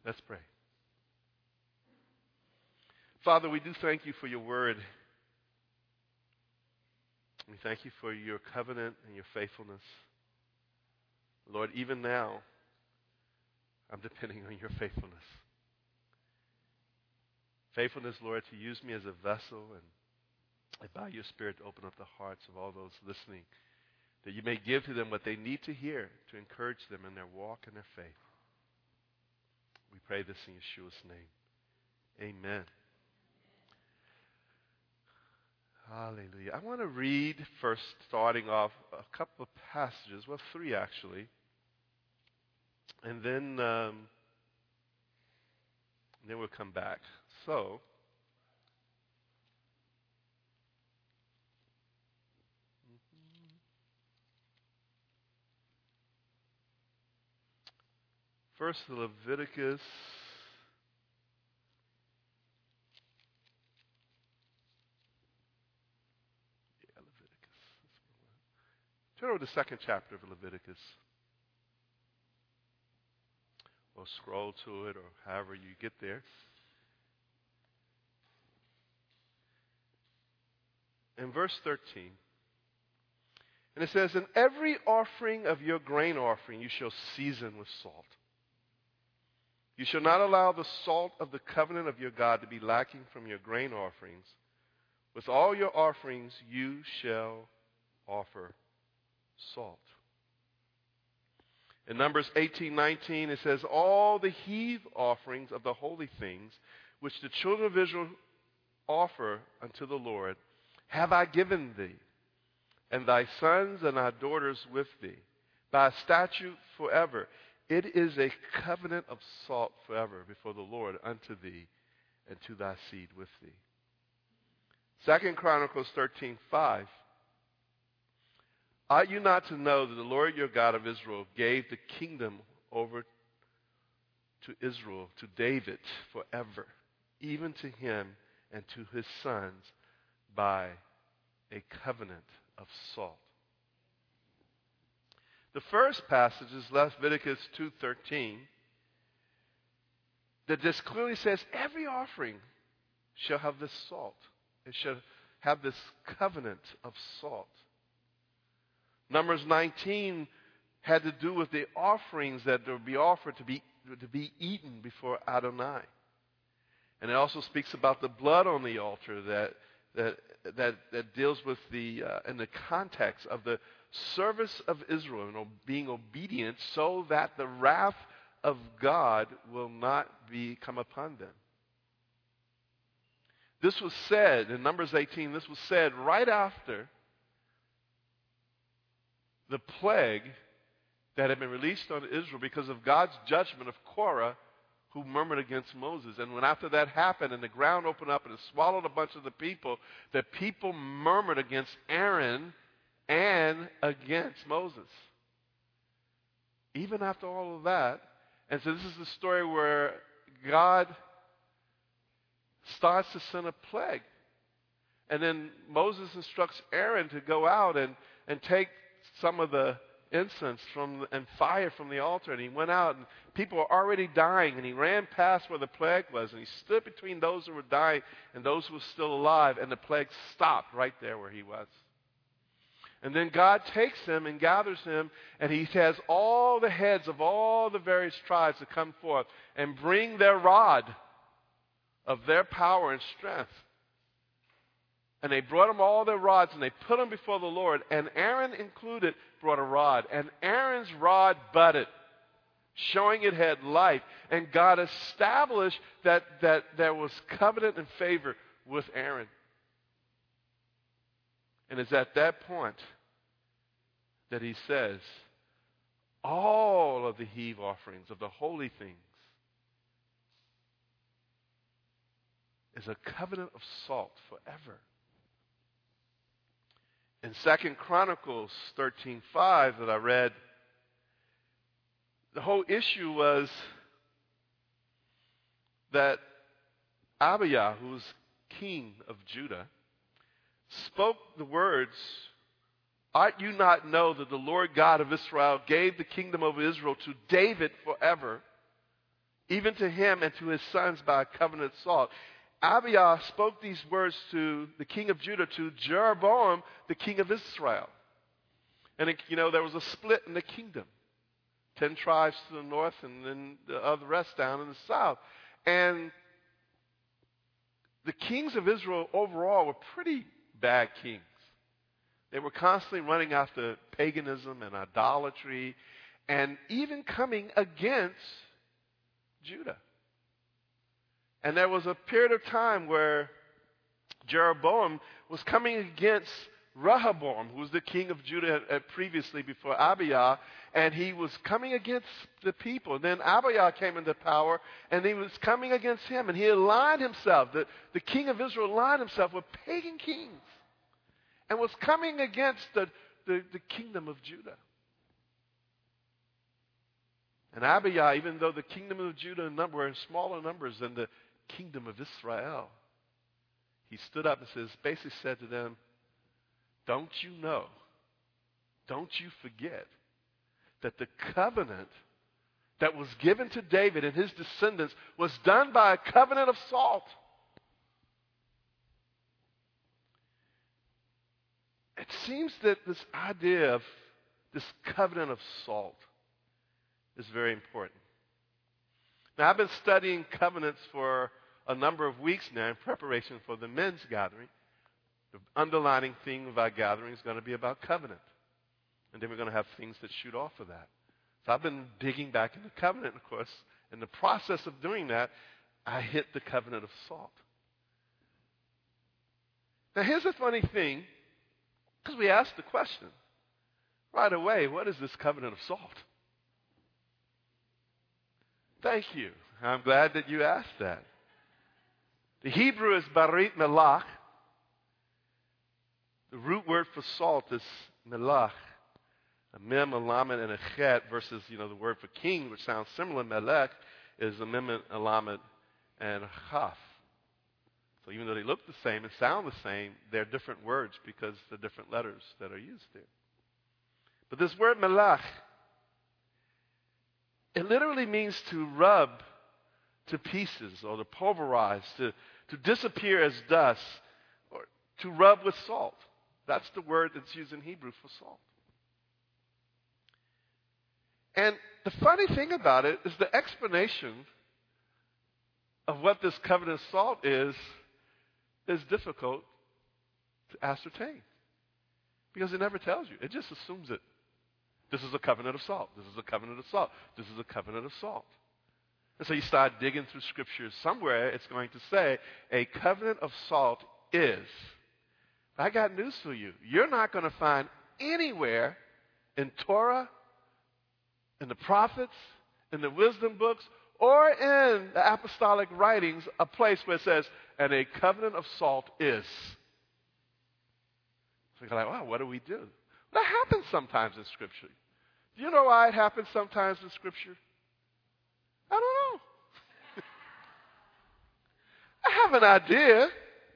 Let's pray. Father, we do thank you for your word. We thank you for your covenant and your faithfulness. Lord, even now, I'm depending on your faithfulness. Faithfulness, Lord, to use me as a vessel and by your Spirit to open up the hearts of all those listening, that you may give to them what they need to hear to encourage them in their walk and their faith. We pray this in Yeshua's name. Amen. Hallelujah. I want to read first, starting off, a couple of passages, well, 3 actually, and then we'll come back. So, first Leviticus. Turn over to the 2nd chapter of Leviticus. Or scroll to it, or however you get there. In verse 13, and it says, "And every offering of your grain offering you shall season with salt. You shall not allow the salt of the covenant of your God to be lacking from your grain offerings. With all your offerings you shall offer salt." In Numbers 18:19, it says, "All the heave offerings of the holy things which the children of Israel offer unto the Lord have I given thee, and thy sons and thy daughters with thee, by a statute forever. It is a covenant of salt forever before the Lord unto thee and to thy seed with thee." 2 Chronicles 13:5. "Ought you not to know that the Lord your God of Israel gave the kingdom over to Israel, to David, forever, even to him and to his sons by a covenant of salt." The first passage is Leviticus 2:13, that just clearly says every offering shall have this salt. It shall have this covenant of salt. Numbers 19 had to do with the offerings that would be offered to be eaten before Adonai. And it also speaks about the blood on the altar that deals with in the context of the service of Israel and being obedient so that the wrath of God will not come upon them. This was said in Numbers 18, this was said right after the plague that had been released on Israel because of God's judgment of Korah, who murmured against Moses. And when after that happened and the ground opened up and it swallowed a bunch of the people murmured against Aaron and against Moses. Even after all of that, and so this is the story where God starts to send a plague. And then Moses instructs Aaron to go out and take some of the incense and fire from the altar. And he went out, and people were already dying. And he ran past where the plague was. And he stood between those who were dying and those who were still alive. And the plague stopped right there where he was. And then God takes him and gathers him. And he has all the heads of all the various tribes to come forth and bring their rod of their power and strength. And they brought them all their rods, and they put them before the Lord. And Aaron included brought a rod. And Aaron's rod budded, showing it had life. And God established that there was covenant and favor with Aaron. And it's at that point that he says, all of the heave offerings of the holy things is a covenant of salt forever. In 2 Chronicles 13:5 that I read, the whole issue was that Abiah, who was king of Judah, spoke the words, "Ought you not know that the Lord God of Israel gave the kingdom of Israel to David forever, even to him and to his sons by a covenant of salt. Abijah spoke these words to the king of Judah, to Jeroboam, the king of Israel. And, there was a split in the kingdom. 10 tribes to the north and then the other rest down in the south. And the kings of Israel overall were pretty bad kings. They were constantly running after paganism and idolatry and even coming against Judah. And there was a period of time where Jeroboam was coming against Rehoboam, who was the king of Judah previously before Abijah, and he was coming against the people. Then Abijah came into power, and he was coming against him, and he aligned himself. The king of Israel aligned himself with pagan kings and was coming against the kingdom of Judah. And Abijah, even though the kingdom of Judah were in smaller numbers than the kingdom of Israel, he stood up and basically said to them, don't you know, don't you forget that the covenant that was given to David and his descendants was done by a covenant of salt. It seems that this idea of this covenant of salt is very important. Now, I've been studying covenants for a number of weeks now in preparation for the men's gathering. The underlining theme of our gathering is going to be about covenant. And then we're going to have things that shoot off of that. So I've been digging back into covenant, of course. In the process of doing that, I hit the covenant of salt. Now, here's the funny thing, because we asked the question right away, what is this covenant of salt? Thank you. I'm glad that you asked that. The Hebrew is barit melach. The root word for salt is melach, a mem, a lamed, and a chet, versus, the word for king, which sounds similar, melech, is a mem, a lamed, and a chaf. So even though they look the same and sound the same, they're different words because the different letters that are used there. But this word melach, it literally means to rub to pieces or to pulverize, to disappear as dust, or to rub with salt. That's the word that's used in Hebrew for salt. And the funny thing about it is the explanation of what this covenant of salt is difficult to ascertain. Because it never tells you. It just assumes it. This is a covenant of salt. This is a covenant of salt. This is a covenant of salt. And so you start digging through scriptures. Somewhere it's going to say a covenant of salt is. I got news for you. You're not going to find anywhere in Torah, in the prophets, in the wisdom books, or in the apostolic writings a place where it says, and a covenant of salt is. So you're like, wow, what do we do? That happens sometimes in Scripture. Do you know why it happens sometimes in Scripture? I don't know. I have an idea.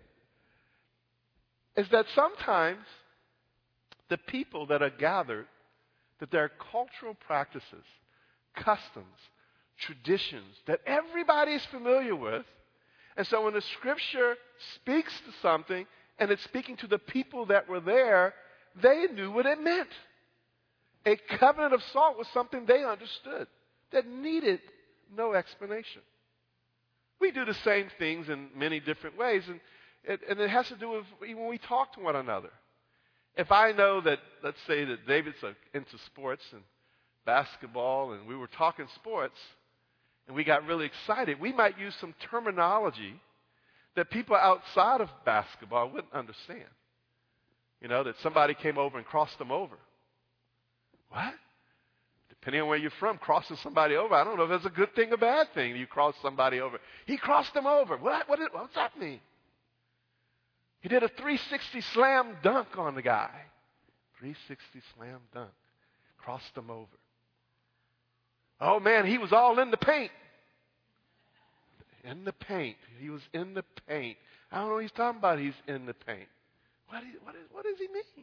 Is that sometimes the people that are gathered, that there are cultural practices, customs, traditions that everybody is familiar with. And so when the Scripture speaks to something and it's speaking to the people that were there, they knew what it meant. A covenant of salt was something they understood that needed no explanation. We do the same things in many different ways, and it has to do with when we talk to one another. If I know that, let's say that David's into sports and basketball, and we were talking sports, and we got really excited, we might use some terminology that people outside of basketball wouldn't understand. That somebody came over and crossed them over. What? Depending on where you're from, crossing somebody over, I don't know if that's a good thing or bad thing. You cross somebody over. He crossed them over. What's that mean? He did a 360 slam dunk on the guy. 360 slam dunk. Crossed them over. Oh, man, he was all in the paint. In the paint. He was in the paint. I don't know what he's talking about. He's in the paint. What does he mean?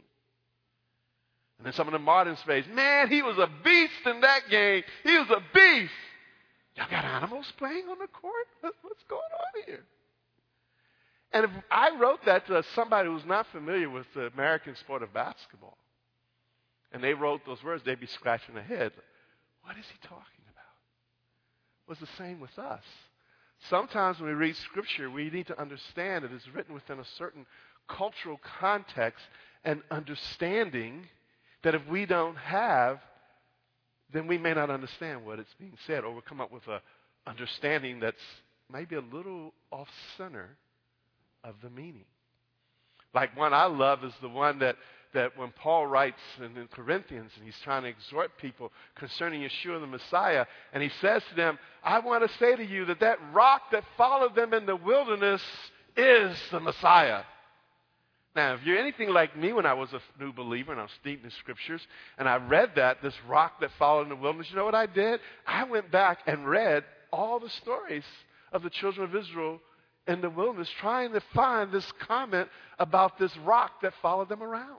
And then some of the modern space, man, he was a beast in that game. He was a beast. Y'all got animals playing on the court? What's going on here? And if I wrote that to somebody who's not familiar with the American sport of basketball, and they wrote those words, they'd be scratching their head. What is he talking about? Well, it's the same with us. Sometimes when we read Scripture, we need to understand it is written within a certain cultural context and understanding that if we don't have, then we may not understand what it's being said, or we'll come up with an understanding that's maybe a little off-center of the meaning. Like one I love is the one that when Paul writes in Corinthians, and he's trying to exhort people concerning Yeshua the Messiah, and he says to them, I want to say to you that rock that followed them in the wilderness is the Messiah. Now, if you're anything like me when I was a new believer and I was steeped in the Scriptures, and I read this rock that followed in the wilderness, you know what I did? I went back and read all the stories of the children of Israel in the wilderness, trying to find this comment about this rock that followed them around.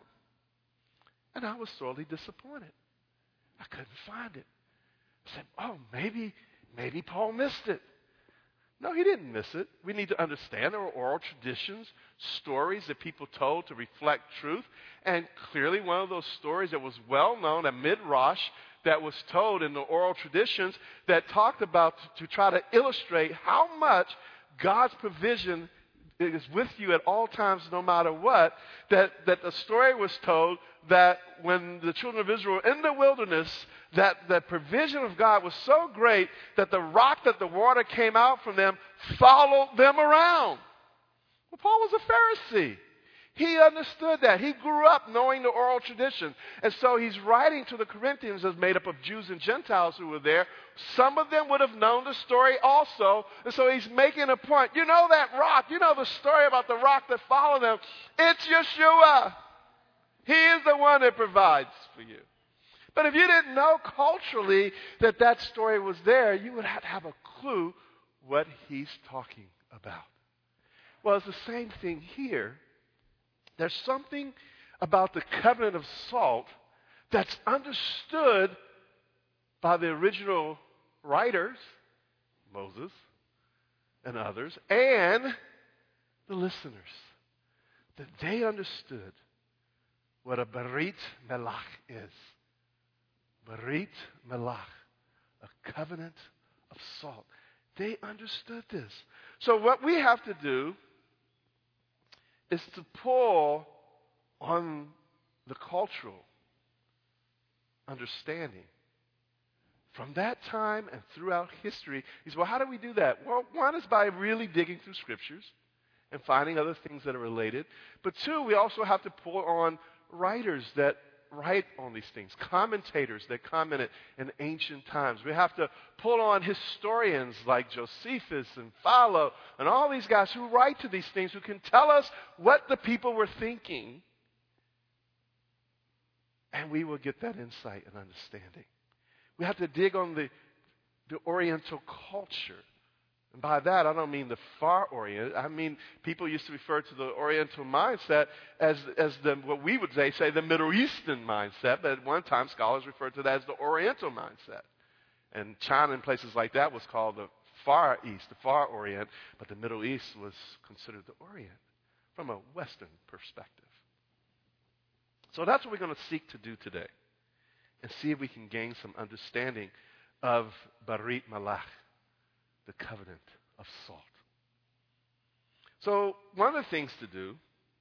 And I was sorely disappointed. I couldn't find it. I said, oh, maybe Paul missed it. No, he didn't miss it. We need to understand there were oral traditions, stories that people told to reflect truth. And clearly one of those stories that was well known, a midrash that was told in the oral traditions that talked about to try to illustrate how much God's provision is with you at all times, no matter what, that the story was told that when the children of Israel were in the wilderness, that the provision of God was so great that the rock that the water came out from them followed them around. Well, Paul was a Pharisee. He understood that. He grew up knowing the oral tradition. And so he's writing to the Corinthians as made up of Jews and Gentiles who were there. Some of them would have known the story also. And so he's making a point. You know that rock. You know the story about the rock that followed them. It's Yeshua. He is the one that provides for you. But if you didn't know culturally that story was there, you would have a clue what he's talking about. Well, it's the same thing here. There's something about the covenant of salt that's understood by the original writers, Moses and others, and the listeners, that they understood what a Berit Melach is. Berit Melach, a covenant of salt. They understood this. So what we have to do is to pull on the cultural understanding from that time and throughout history. He says, well, how do we do that? Well, one is by really digging through Scriptures and finding other things that are related. But two, we also have to pull on writers that write on these things, commentators that commented in ancient times. We have to pull on historians like Josephus and Philo and all these guys who write to these things, who can tell us what the people were thinking, and we will get that insight and understanding. We have to dig on the Oriental culture. And by that, I don't mean the Far Orient. I mean, people used to refer to the Oriental mindset as what we would say the Middle Eastern mindset. But at one time, scholars referred to that as the Oriental mindset. And China and places like that was called the Far East, the Far Orient. But the Middle East was considered the Orient from a Western perspective. So that's what we're going to seek to do today. And see if we can gain some understanding of Berit Melach, the covenant of salt. So one of the things to do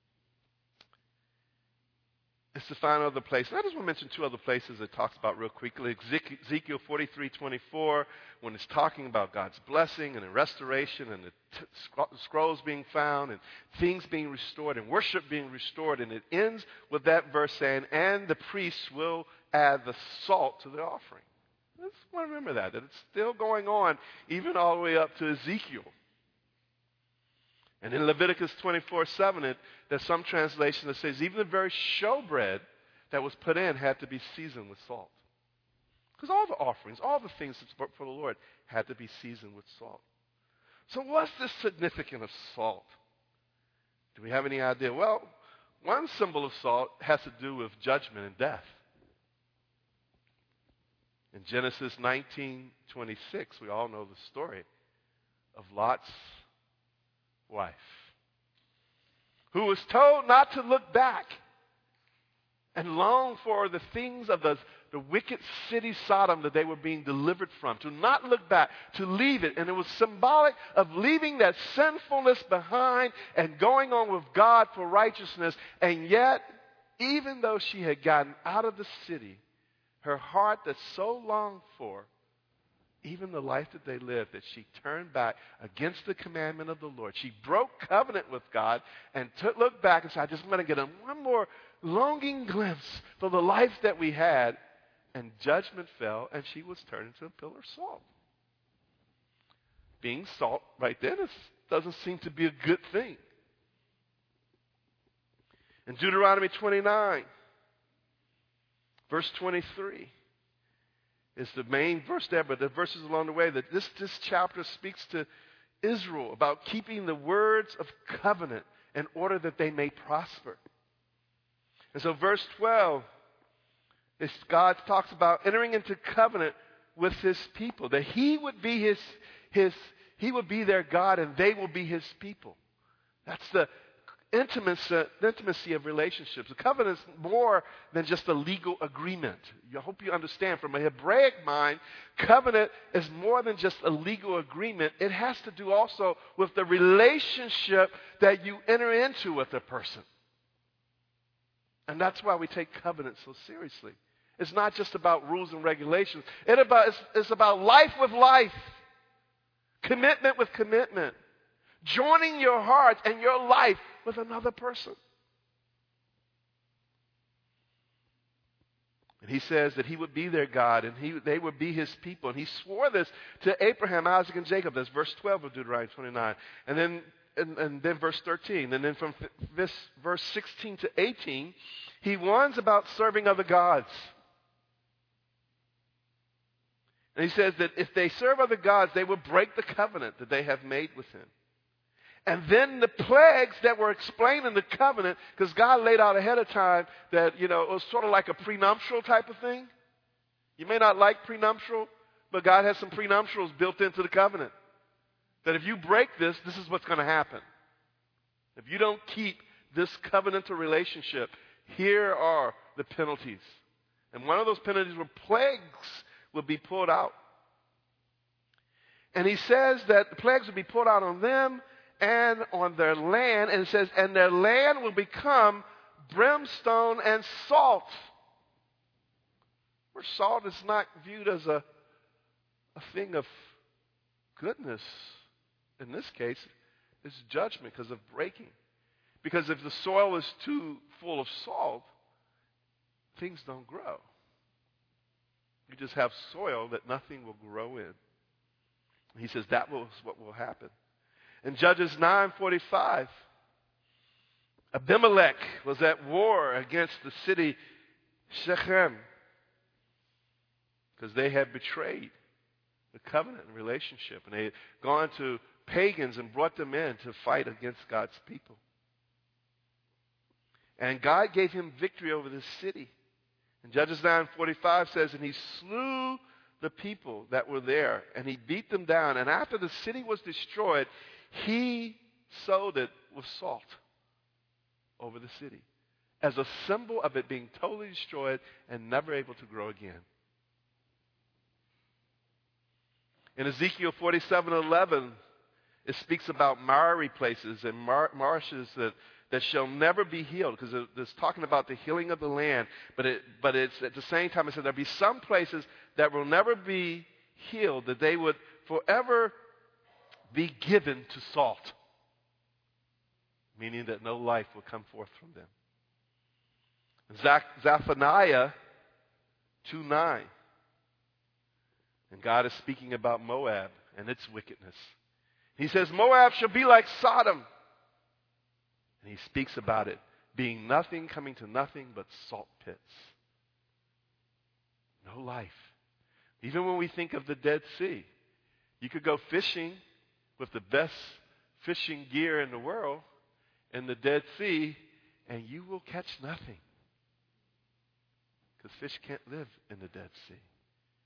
is to find other places. I just want to mention two other places it talks about real quickly. Ezekiel 43:24, when it's talking about God's blessing and the restoration and the scrolls being found and things being restored and worship being restored. And it ends with that verse saying, and the priests will add the salt to the offering. I just want to remember that it's still going on even all the way up to Ezekiel. And in Leviticus 24:7, there's some translation that says even the very showbread that was put in had to be seasoned with salt. Because all the offerings, all the things that's for the Lord had to be seasoned with salt. So what's the significance of salt? Do we have any idea? Well, one symbol of salt has to do with judgment and death. In Genesis 19:26, we all know the story of Lot's wife, who was told not to look back and long for the things of the wicked city Sodom that they were being delivered from, to not look back, to leave it. And it was symbolic of leaving that sinfulness behind and going on with God for righteousness. And yet, even though she had gotten out of the city, her heart that so longed for even the life that they lived, that she turned back against the commandment of the Lord. She broke covenant with God and looked back and said, I just want to get one more longing glimpse for the life that we had. And judgment fell, and she was turned into a pillar of salt. Being salt right then doesn't seem to be a good thing. In Deuteronomy 29, verse 23, is the main verse there, but the verses along the way that this chapter speaks to Israel about keeping the words of covenant in order that they may prosper. And so verse 12, God talks about entering into covenant with his people, that he would be he would be their God and they will be his people. That's the intimacy of relationships. A covenant is more than just a legal agreement. I hope you understand. From a Hebraic mind, covenant is more than just a legal agreement. It has to do also with the relationship that you enter into with a person. And that's why we take covenant so seriously. It's not just about rules and regulations. It's about life with life, commitment with commitment, joining your heart and your life with another person. And he says that he would be their God and they would be his people. And he swore this to Abraham, Isaac, and Jacob. That's verse 12 of Deuteronomy 29. And then verse 13. And then from verse 16 to 18, he warns about serving other gods. And he says that if they serve other gods, they will break the covenant that they have made with him. And then the plagues that were explained in the covenant, because God laid out ahead of time that, it was sort of like a prenuptial type of thing. You may not like prenuptial, but God has some prenuptials built into the covenant. That if you break this, this is what's going to happen. If you don't keep this covenantal relationship, here are the penalties. And one of those penalties were plagues would be pulled out. And he says that the plagues will be pulled out on them and on their land. And it says, and their land will become brimstone and salt. Where salt is not viewed as a thing of goodness. In this case, it's judgment because of breaking. Because if the soil is too full of salt, things don't grow. You just have soil that nothing will grow in. He says that was what will happen. In Judges 9:45, Abimelech was at war against the city Shechem because they had betrayed the covenant and relationship. And they had gone to pagans and brought them in to fight against God's people. And God gave him victory over this city. And Judges 9:45 says, and he slew the people that were there, and he beat them down. And after the city was destroyed, he sowed it with salt over the city as a symbol of it being totally destroyed and never able to grow again. In Ezekiel 47:11, it speaks about miry places and marshes that shall never be healed, because it's talking about the healing of the land. But it's at the same time, it said there'll be some places that will never be healed, that they would forever be given to salt, meaning that no life will come forth from them. Zephaniah 2:9, and God is speaking about Moab and its wickedness. He says, Moab shall be like Sodom. And he speaks about it being nothing, coming to nothing but salt pits. No life. Even when we think of the Dead Sea, you could go fishing with the best fishing gear in the world in the Dead Sea, and you will catch nothing. Because fish can't live in the Dead Sea.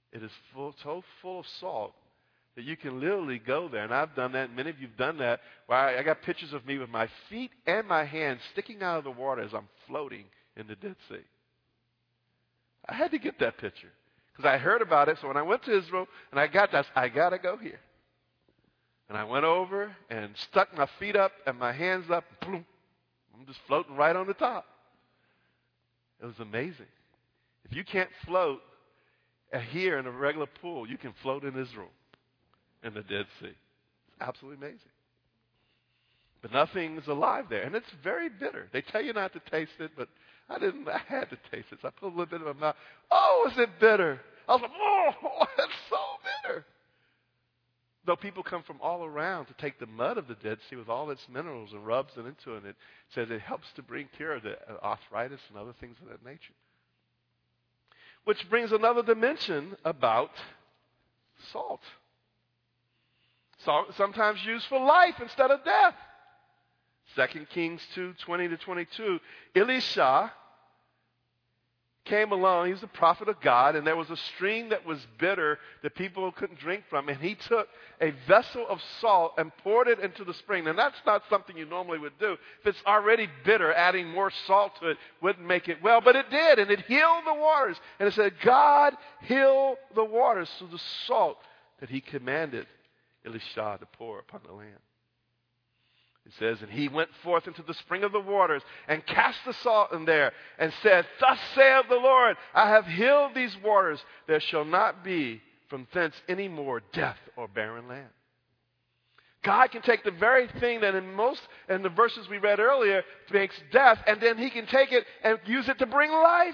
It is so full of salt that you can literally go there. And I've done that. And many of you have done that. Where I got pictures of me with my feet and my hands sticking out of the water as I'm floating in the Dead Sea. I had to get that picture because I heard about it. So when I went to Israel and I got that, I got to go here. And I went over and stuck my feet up and my hands up. Boom, I'm just floating right on the top. It was amazing. If you can't float here in a regular pool, you can float in Israel in the Dead Sea. It's absolutely amazing. But nothing is alive there. And it's very bitter. They tell you not to taste it, but I had to taste it. So I put a little bit in my mouth. Oh, is it bitter? I was like, oh, it's so bitter. Though people come from all around to take the mud of the Dead Sea with all its minerals and rubs it into it. And it says it helps to bring cure of the arthritis and other things of that nature. Which brings another dimension about salt. Salt is sometimes used for life instead of death. 2 Kings 2:20-22. Elisha came along. He was the prophet of God, and there was a stream that was bitter that people couldn't drink from. And he took a vessel of salt and poured it into the spring. And that's not something you normally would do. If it's already bitter, adding more salt to it wouldn't make it well. But it did, and it healed the waters. And it said, God healed the waters through the salt that he commanded Elisha to pour upon the land. It says, and he went forth into the spring of the waters and cast the salt in there and said, thus saith the Lord, I have healed these waters. There shall not be from thence any more death or barren land. God can take the very thing that in the verses we read earlier makes death, and then he can take it and use it to bring life.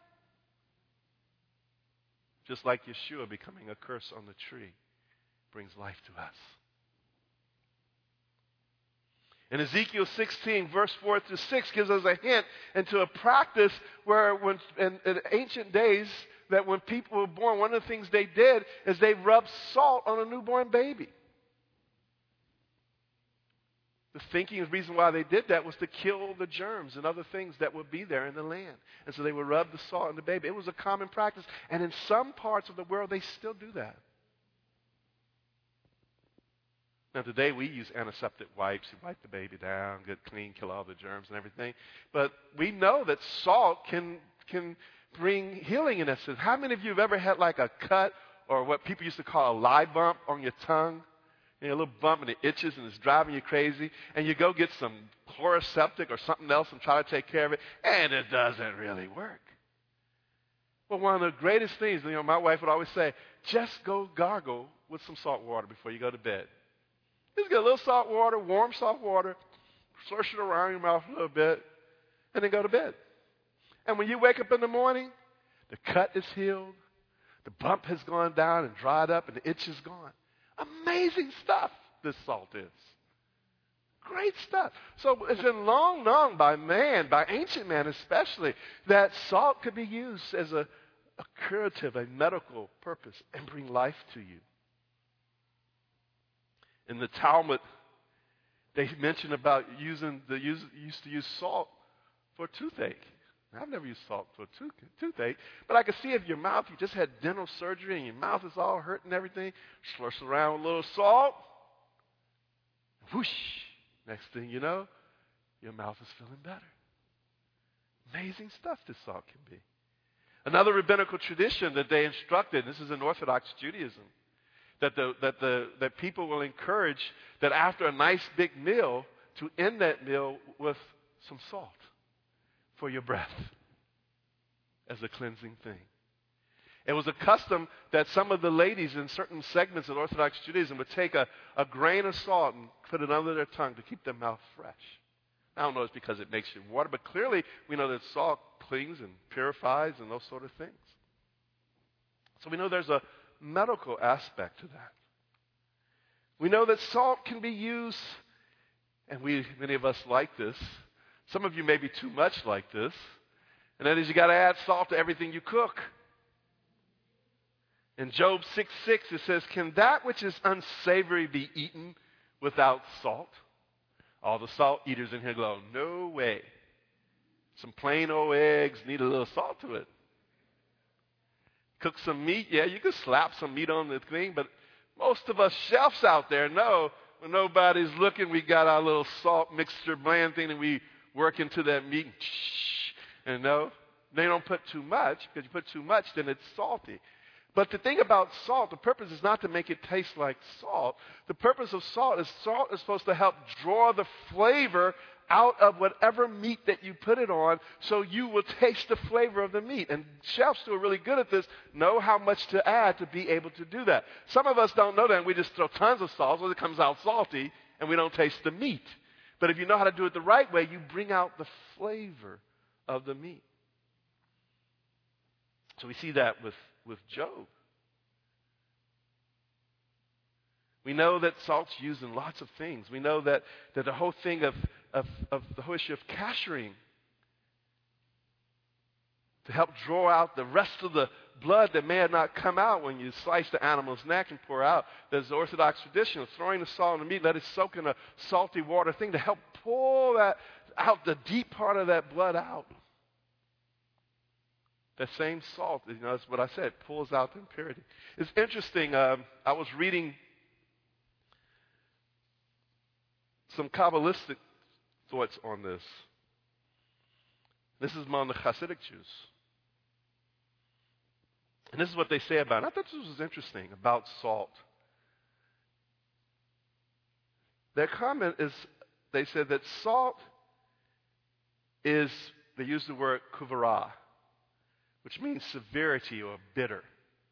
Just like Yeshua becoming a curse on the tree brings life to us. And Ezekiel 16, verse 4-6 gives us a hint into a practice where in ancient days that when people were born, one of the things they did is they rubbed salt on a newborn baby. The thinking, the reason why they did that was to kill the germs and other things that would be there in the land. And so they would rub the salt on the baby. It was a common practice. And in some parts of the world, they still do that. Now, today we use antiseptic wipes. You wipe the baby down, get clean, kill all the germs and everything. But we know that salt can bring healing in essence. How many of you have ever had like a cut or what people used to call a lye bump on your tongue? You know, a little bump and it itches and it's driving you crazy. And you go get some chloroseptic or something else and try to take care of it, and it doesn't really work. Well, one of the greatest things, my wife would always say, just go gargle with some salt water before you go to bed. Just get a little salt water, warm salt water, slush it around your mouth a little bit, and then go to bed. And when you wake up in the morning, the cut is healed, the bump has gone down and dried up, and the itch is gone. Amazing stuff this salt is. Great stuff. So it's been long known by man, by ancient man especially, that salt could be used as a curative, a medical purpose, and bring life to you. In the Talmud, they mention about used to use salt for toothache. I've never used salt for toothache, but I can see if your mouth, you just had dental surgery and your mouth is all hurt and everything, slush around with a little salt, whoosh, next thing you know, your mouth is feeling better. Amazing stuff this salt can be. Another rabbinical tradition that they instructed, this is in Orthodox Judaism, that people will encourage that after a nice big meal to end that meal with some salt for your breath as a cleansing thing. It was a custom that some of the ladies in certain segments of Orthodox Judaism would take a grain of salt and put it under their tongue to keep their mouth fresh. I don't know if it's because it makes you water, but clearly we know that salt cleans and purifies and those sort of things. So we know there's a medical aspect to that. We know that salt can be used, and many of us like this. Some of you may be too much like this, and that is you got to add salt to everything you cook. In Job 6:6 it says, "Can that which is unsavory be eaten without salt?" All the salt eaters in here go, "No way. Some plain old eggs need a little salt to it." Cook some meat, yeah, you could slap some meat on the thing, but most of us chefs out there know when nobody's looking, we got our little salt mixture blend thing and we work into that meat and no, they don't put too much, because you put too much, then it's salty. But the thing about salt, the purpose is not to make it taste like salt. The purpose of salt is supposed to help draw the flavor out of whatever meat that you put it on, so you will taste the flavor of the meat. And chefs who are really good at this know how much to add to be able to do that. Some of us don't know that, and we just throw tons of salt, so it comes out salty, and we don't taste the meat. But if you know how to do it the right way, you bring out the flavor of the meat. So we see that with Job. We know that salt's used in lots of things. We know that the whole thing of the whole issue of cashiering, to help draw out the rest of the blood that may have not come out when you slice the animal's neck and pour out. There's the Orthodox tradition of throwing the salt in the meat, let it soak in a salty water thing to help pull that out, the deep part of that blood out. That same salt, that's what I said, pulls out the impurity. It's interesting. I was reading some Kabbalistic thoughts on this. This is among the Hasidic Jews. And this is what they say about it. I thought this was interesting about salt. Their comment is, they said that salt is, they use the word kuvara, which means severity or bitter.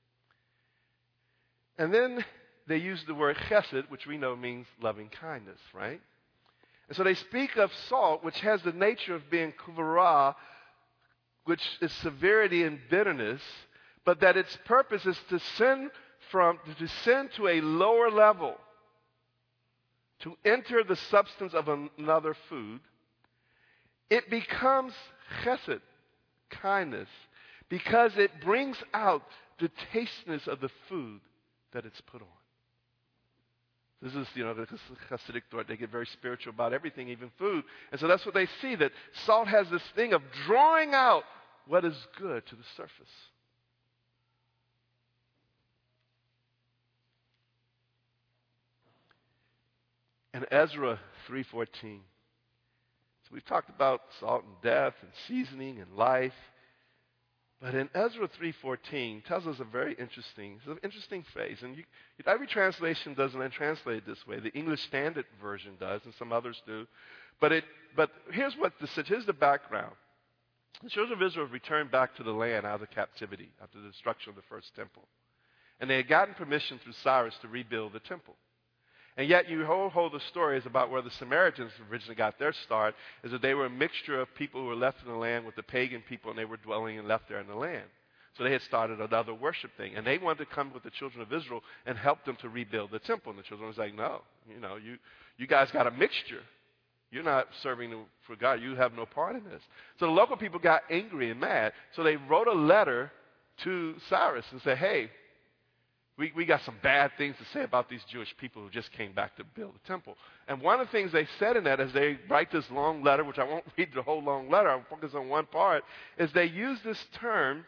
And then they use the word chesed, which we know means loving kindness, right? And so they speak of salt, which has the nature of being kuvara, which is severity and bitterness, but that its purpose is to descend to a lower level, to enter the substance of another food. It becomes chesed, kindness, because it brings out the tastiness of the food that it's put on. This is, the Hasidic thought. They get very spiritual about everything, even food. And so that's what they see, that salt has this thing of drawing out what is good to the surface. In Ezra 3:14, so we've talked about salt and death and seasoning and life. But in Ezra 3:14 tells us a very interesting phrase. And every translation doesn't translate it this way. The English Standard Version does, and some others do. But here's here's the background. The children of Israel returned back to the land out of captivity after the destruction of the first temple. And they had gotten permission through Cyrus to rebuild the temple. And yet you hold the stories about where the Samaritans originally got their start, is that they were a mixture of people who were left in the land with the pagan people, and they were dwelling and left there in the land. So they had started another worship thing. And they wanted to come with the children of Israel and help them to rebuild the temple. And the children was like, no, you guys got a mixture. You're not serving for God. You have no part in this. So the local people got angry and mad. So they wrote a letter to Cyrus and said, hey, we got some bad things to say about these Jewish people who just came back to build the temple. And one of the things they said in that, as they write this long letter, which I won't read the whole long letter, I'll focus on one part, is they use this term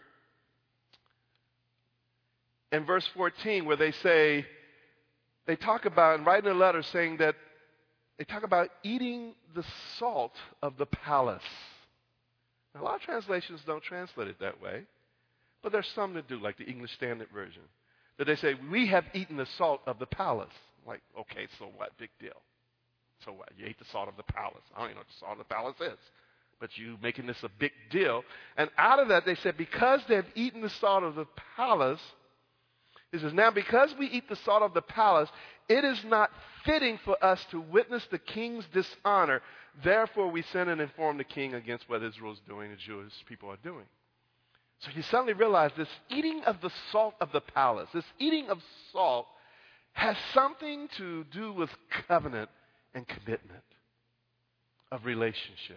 in verse 14 where they talk about, and write in a letter saying that, they talk about eating the salt of the palace. Now, a lot of translations don't translate it that way, but there's some that do, like the English Standard Version. That they say, we have eaten the salt of the palace. I'm like, okay, so what? Big deal. So what? You ate the salt of the palace. I don't even know what the salt of the palace is. But you making this a big deal. And out of that, they said, because they've eaten the salt of the palace, it says, now because we eat the salt of the palace, it is not fitting for us to witness the king's dishonor. Therefore, we send and inform the king against what Israel is doing, the Jewish people are doing. So you suddenly realize this eating of the salt of the palace, this eating of salt has something to do with covenant and commitment of relationship.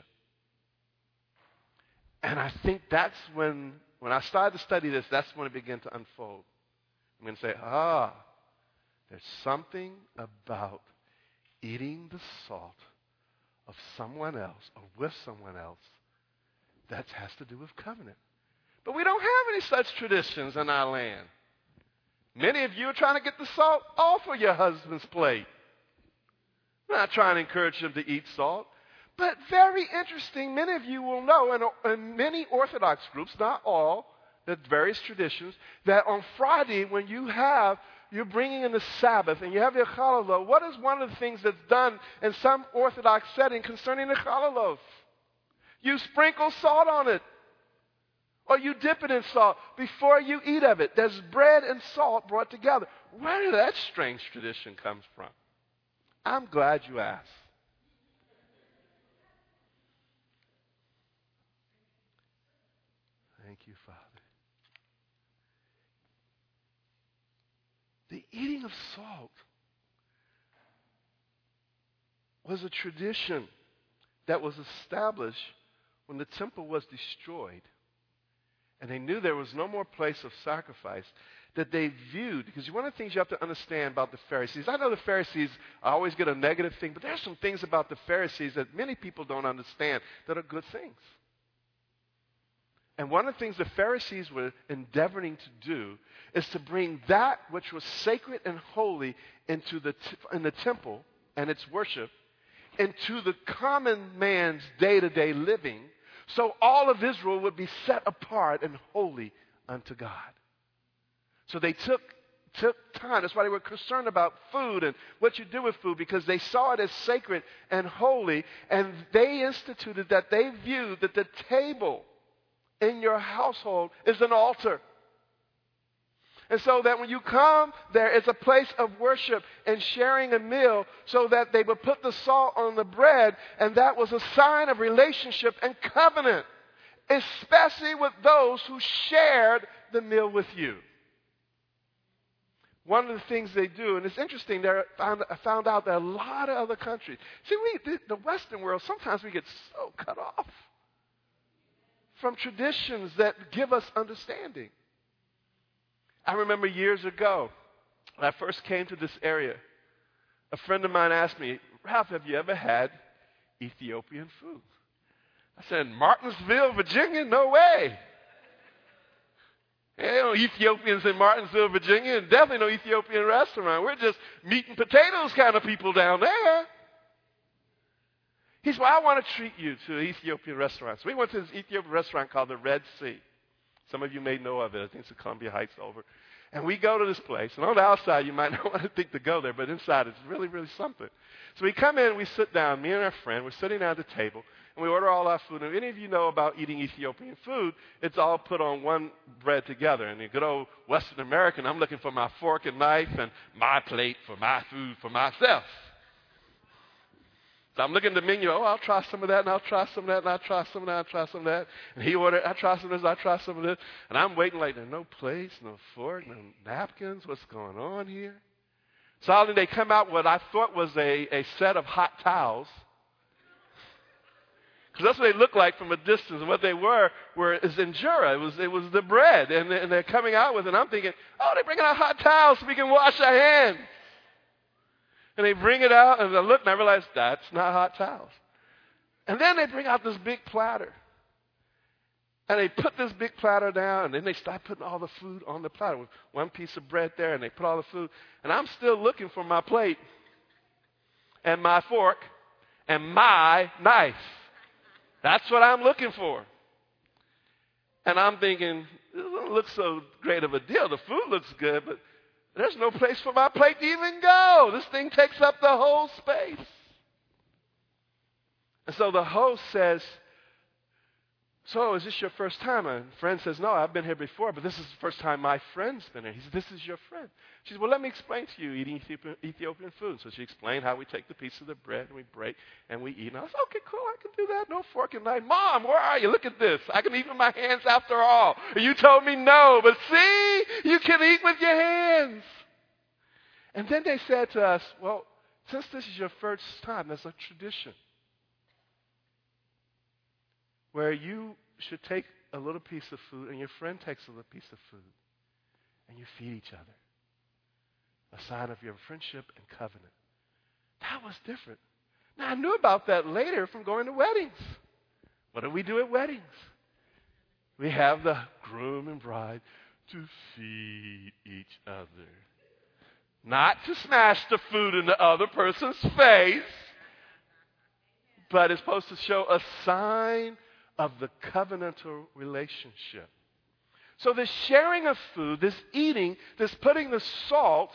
And I think that's when I started to study this, that's when it began to unfold. I'm going to say, there's something about eating the salt of someone else or with someone else that has to do with covenant. But we don't have any such traditions in our land. Many of you are trying to get the salt off of your husband's plate. I'm not trying to encourage them to eat salt. But very interesting, many of you will know, in many Orthodox groups, not all, there's various traditions, that on Friday when you're bringing in the Sabbath and you have your challah, what is one of the things that's done in some Orthodox setting concerning the challah loaf? You sprinkle salt on it. Or you dip it in salt before you eat of it. There's bread and salt brought together. Where did that strange tradition come from? I'm glad you asked. Thank you, Father. The eating of salt was a tradition that was established when the temple was destroyed. And they knew there was no more place of sacrifice, that they viewed, because one of the things you have to understand about the Pharisees, I know the Pharisees always get a negative thing, but there are some things about the Pharisees that many people don't understand that are good things. And one of the things the Pharisees were endeavoring to do is to bring that which was sacred and holy into in the temple and its worship into the common man's day-to-day living, so all of Israel would be set apart and holy unto God. So they took time. That's why they were concerned about food and what you do with food, because they saw it as sacred and holy. And they instituted that they viewed that the table in your household is an altar. And so that when you come, there is a place of worship and sharing a meal, so that they would put the salt on the bread, and that was a sign of relationship and covenant, especially with those who shared the meal with you. One of the things they do, and it's interesting, I found out that a lot of other countries, the Western world, sometimes we get so cut off from traditions that give us understanding. I remember years ago, when I first came to this area, a friend of mine asked me, Ralph, have you ever had Ethiopian food? I said, Martinsville, Virginia? No way. There ain't no Ethiopians in Martinsville, Virginia, and definitely no Ethiopian restaurant. We're just meat and potatoes kind of people down there. He said, well, I want to treat you to an Ethiopian restaurant. So we went to this Ethiopian restaurant called the Red Sea. Some of you may know of it. I think it's the Columbia Heights over. And we go to this place. And on the outside, you might not want to think to go there, but inside it's really, really something. So we come in, we sit down, me and our friend, we're sitting down at the table, and we order all our food. And if any of you know about eating Ethiopian food, it's all put on one bread together. And the good old Western American, I'm looking for my fork and knife and my plate for my food for myself. So I'm looking at the menu, I'll try some of that, and I'll try some of that, and I'll try some of that, and I'll try some of that. And he ordered, I'll try some of this, I'll try some of this. And I'm waiting like, there's no plates, no fork, no napkins. What's going on here? So they come out with what I thought was a set of hot towels. Because that's what they look like from a distance. And what they were is injera. It was the bread. And they're coming out with it. And I'm thinking, they're bringing out hot towels so we can wash our hands. And they bring it out, and I look, and I realize that's not hot towels. And then they bring out this big platter. And they put this big platter down, and then they start putting all the food on the platter with one piece of bread there, and they put all the food. And I'm still looking for my plate and my fork and my knife. That's what I'm looking for. And I'm thinking, it doesn't look so great of a deal. The food looks good, but there's no place for my plate to even go. This thing takes up the whole space. And so the host says, so is this your first time? And a friend says, no, I've been here before, but this is the first time my friend's been here. He said, this is your friend. She said, well, let me explain to you eating Ethiopian food. So she explained how we take the piece of the bread and we break and we eat. And I said, okay, cool, I can do that. No fork and knife. Mom, where are you? Look at this. I can eat with my hands after all. And you told me no, but see, you can eat with your hands. And then they said to us, well, since this is your first time, there's a tradition where you should take a little piece of food and your friend takes a little piece of food and you feed each other. A sign of your friendship and covenant. That was different. Now, I knew about that later from going to weddings. What do we do at weddings? We have the groom and bride to feed each other. Not to smash the food in the other person's face, but it's supposed to show a sign of the covenantal relationship. So this sharing of food, this eating, this putting the salt,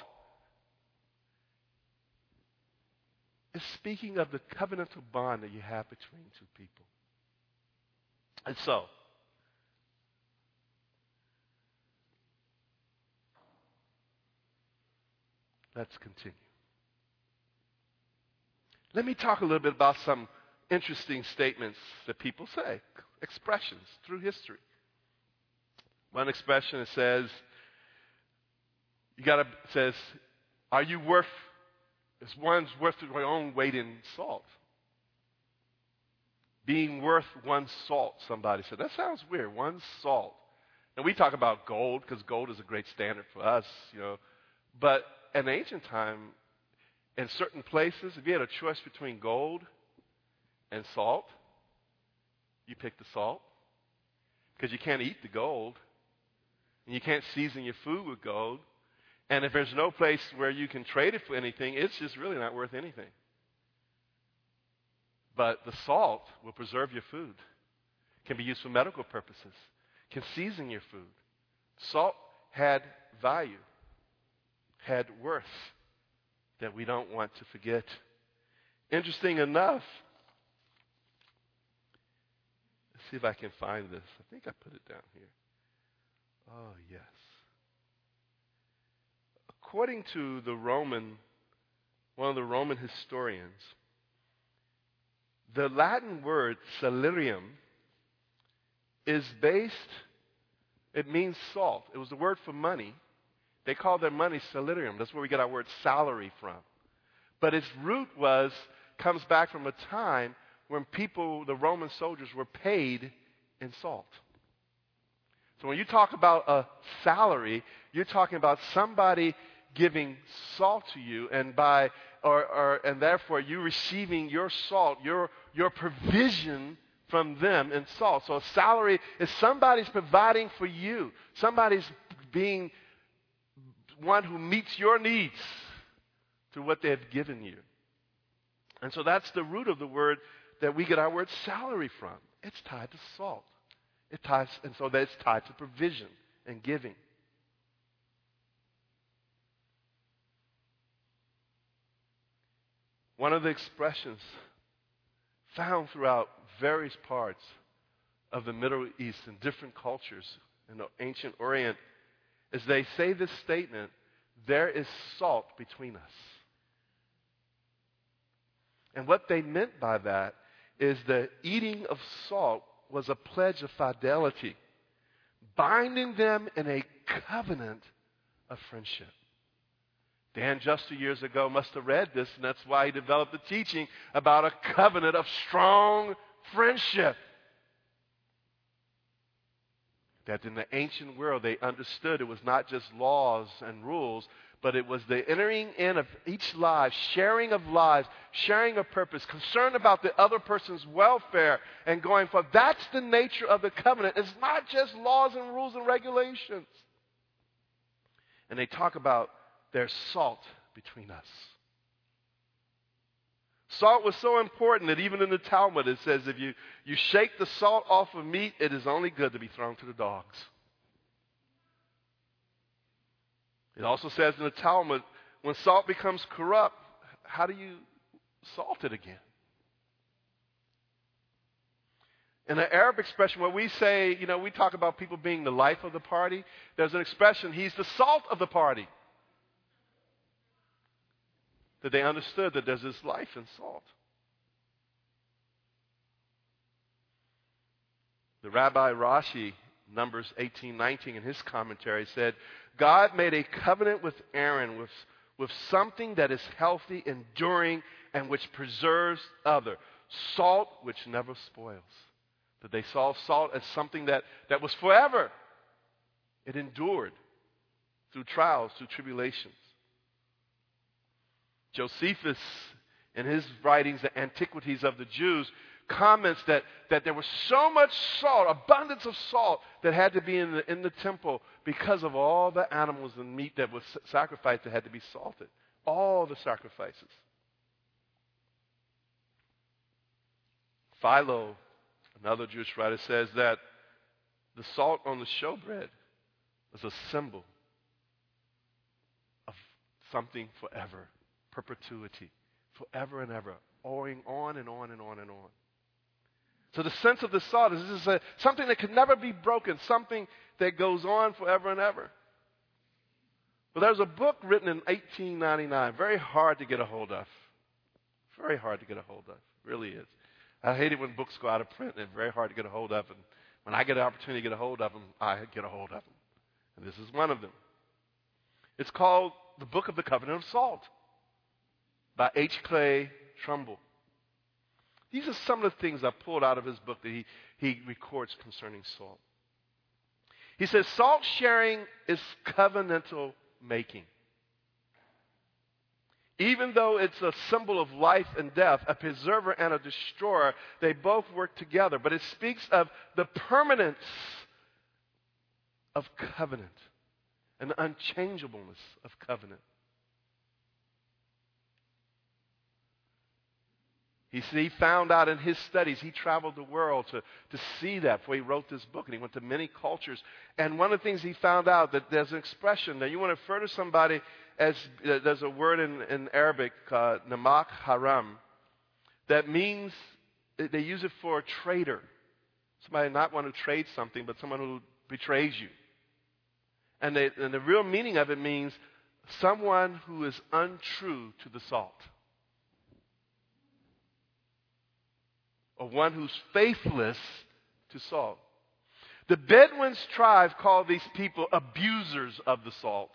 is speaking of the covenantal bond that you have between two people. And so, let's continue. Let me talk a little bit about some interesting statements that people say, expressions through history. One expression says, are you worth, is one's worth their own weight in salt? Being worth one salt, somebody said. That sounds weird, one salt. And we talk about gold because gold is a great standard for us, But in ancient time, in certain places, if you had a choice between gold and salt, you pick the salt because you can't eat the gold and you can't season your food with gold. And if there's no place where you can trade it for anything, it's just really not worth anything. But the salt will preserve your food, can be used for medical purposes, can season your food. Salt had value, had worth that we don't want to forget. Interesting enough, let's see if I can find this. I think I put it down here. Oh, yes. According to one of the Roman historians, the Latin word salarium is it means salt. It was the word for money. They called their money salarium. That's where we get our word salary from. But its root comes back from a time when the Roman soldiers, were paid in salt. So when you talk about a salary, you're talking about somebody giving salt to you, and and therefore you receiving your salt, your provision from them in salt. So a salary is somebody's providing for you. Somebody's being one who meets your needs through what they have given you. And so that's the root of the word that we get our word salary from. It's tied to salt. And so that's tied to provision and giving. One of the expressions found throughout various parts of the Middle East and different cultures in the ancient Orient is they say this statement, there is salt between us. And what they meant by that is the eating of salt was a pledge of fidelity, binding them in a covenant of friendship. Dan Juster years ago must have read this, and that's why he developed the teaching about a covenant of strong friendship. That in the ancient world they understood it was not just laws and rules, but it was the entering in of each life, sharing of lives, sharing of purpose, concern about the other person's welfare, and going forth. That's the nature of the covenant. It's not just laws and rules and regulations. And they talk about there's salt between us. Salt was so important that even in the Talmud it says if you shake the salt off of meat, it is only good to be thrown to the dogs. It also says in the Talmud, when salt becomes corrupt, how do you salt it again? In the Arab expression, where we say, we talk about people being the life of the party, there's an expression, he's the salt of the party. That they understood that there's this life in salt. The Rabbi Rashi, Numbers 18:19, in his commentary said, God made a covenant with Aaron with something that is healthy, enduring, and which preserves other. Salt which never spoils. That they saw salt as something that was forever. It endured through trials, through tribulations. Josephus, in his writings, The Antiquities of the Jews, comments that there was so much salt, abundance of salt that had to be in the temple because of all the animals and meat that was sacrificed that had to be salted. All the sacrifices. Philo, another Jewish writer, says that the salt on the showbread was a symbol of something forever, perpetuity, forever and ever, going on and on and on and on. So the sense of the salt is this is something that can never be broken, something that goes on forever and ever. But there's a book written in 1899, very hard to get a hold of. Very hard to get a hold of, really is. I hate it when books go out of print, and they're very hard to get a hold of. And when I get an opportunity to get a hold of them, I get a hold of them. And this is one of them. It's called The Book of the Covenant of Salt by H. Clay Trumbull. These are some of the things I pulled out of his book that he records concerning salt. He says, salt sharing is covenantal making. Even though it's a symbol of life and death, a preserver and a destroyer, they both work together. But it speaks of the permanence of covenant and the unchangeableness of covenant. He found out in his studies, he traveled the world to see that before he wrote this book, and he went to many cultures. And one of the things he found out, that there's an expression that you want to refer to somebody as, there's a word in Arabic, namak haram, that means, they use it for a traitor. Somebody not want to trade something, but someone who betrays you. And the real meaning of it means someone who is untrue to the salt. Or one who's faithless to salt. The Bedouins tribe called these people abusers of the salt.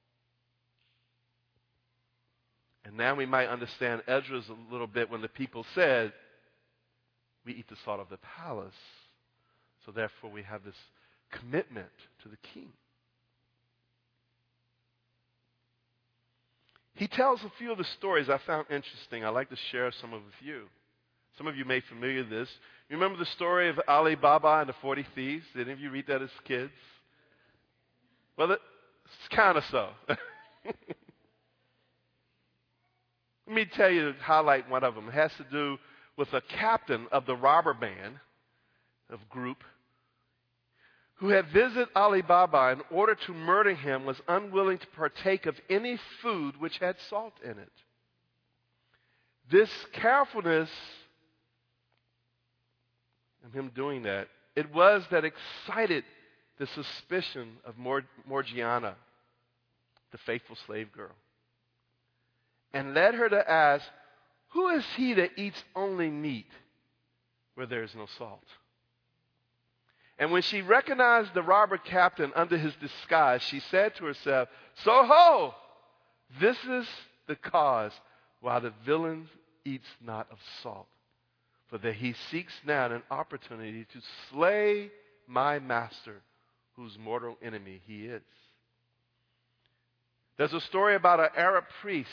And now we might understand Esdras a little bit when the people said, we eat the salt of the palace, so therefore we have this commitment to the king. He tells a few of the stories I found interesting. I'd like to share some with you. Some of you may be familiar with this. You remember the story of Ali Baba and the 40 Thieves? Did any of you read that as kids? Well, it's kind of so. Let me tell you, highlight one of them. It has to do with a captain of the robber band of group who had visited Ali Baba in order to murder him, was unwilling to partake of any food which had salt in it. This carefulness and him doing that, it was that excited the suspicion of Morgiana, the faithful slave girl, and led her to ask, who is he that eats only meat where there is no salt? And when she recognized the robber captain under his disguise, she said to herself, so ho! This is the cause why the villain eats not of salt. For that he seeks now an opportunity to slay my master, whose mortal enemy he is. There's a story about an Arab prince